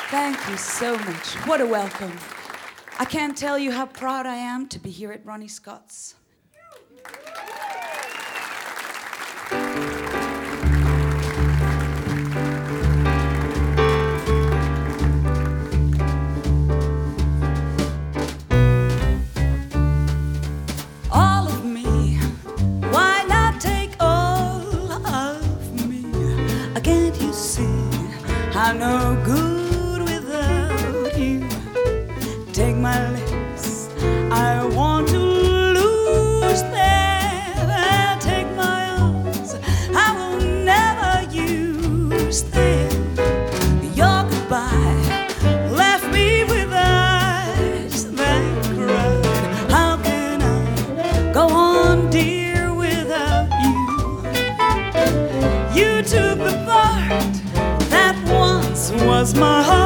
Thank you so much. What a welcome. I can't tell you how proud I am to be here at Ronnie Scott's. All of me, why not take all of me? Can't you see I'm no good without you? Take my lips, I want to lose them. Take my arms, I will never use them. Your goodbye left me with eyes that cried. How can I go on, dear, without you? You took the part that once was my heart.